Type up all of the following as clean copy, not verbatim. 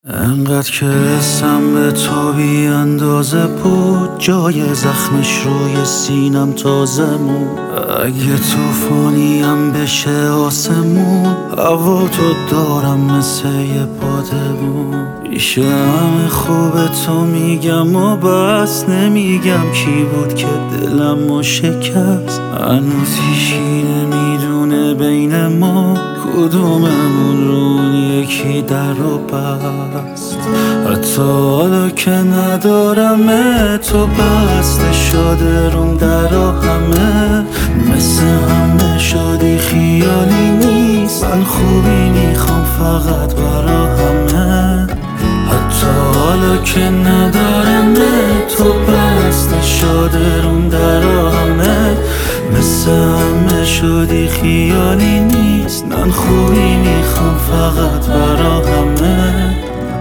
انقدر که اسم به تو بی اندازه بود، جای زخمش روی سینم تازه مون. اگه توفانیم بشه آسمون، هوا تو دارم مثل یه بادمون. پیش همه خوب تو میگم و بس نمیگم کی بود که دلمو شکست. هنوز هیچی نمیدونه بین ما کدوممون رو اون یکی در رو بست. حتی حالا که ندارم تو بسته شده روم درا همه مثل همه شادی خیالی نیست. من خوبی میخوام فقط برا همه. حتی حالا که ندارم تو بسته شده روم درا همه مثل همه شادی خیالی نیست. من خوبی میخوام فقط برا همه.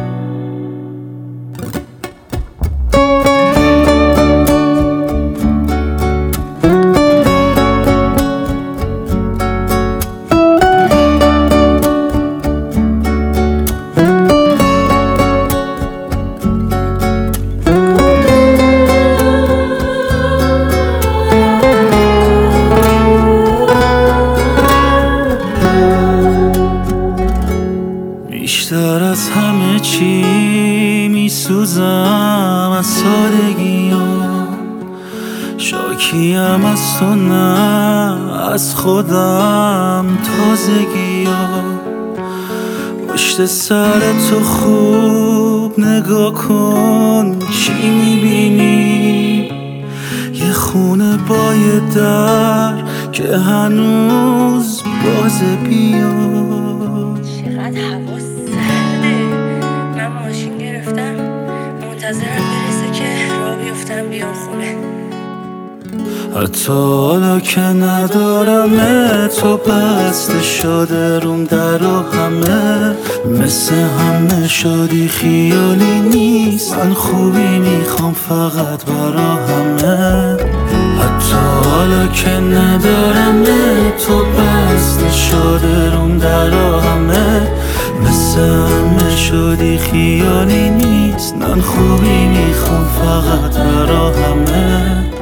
بیشتر از همه چی میسوزم از سادگی ها، شاکیم از تو نه از خودم تازگی ها. پشت سر تو خوب نگاه کن چی میبینی؟ یه خونه با یه در که هنوز بازه بیاد. چقدر هوا سرده. من ماشین گرفتم منتظرم برسه که راه بیفتم بیام خونه. حتی حالا که ندارم تو بسته شده روم درا همه مثل همه شادی خیالی نیست. من خوبی میخوام فقط برا همه. حتی حالا که ندارم تو بسته شده روم درا همه مثل همه شادی خیالی نیست. من خوبی میخوام فقط برا همه.